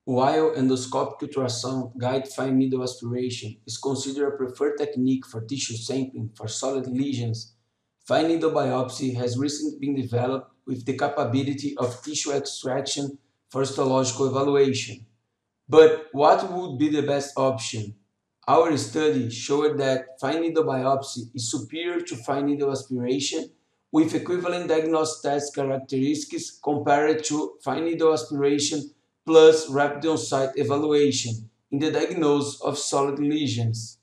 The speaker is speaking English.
While endoscopic ultrasound guided fine needle aspiration is considered a preferred technique for tissue sampling for solid lesions, fine needle biopsy has recently been developed with the capability of tissue extraction for histological evaluation. But what would be the best option? Our study showed that fine needle biopsy is superior to fine needle aspiration with equivalent diagnostic test characteristics compared to fine needle aspiration plus rapid on-site evaluation in the diagnosis of solid lesions.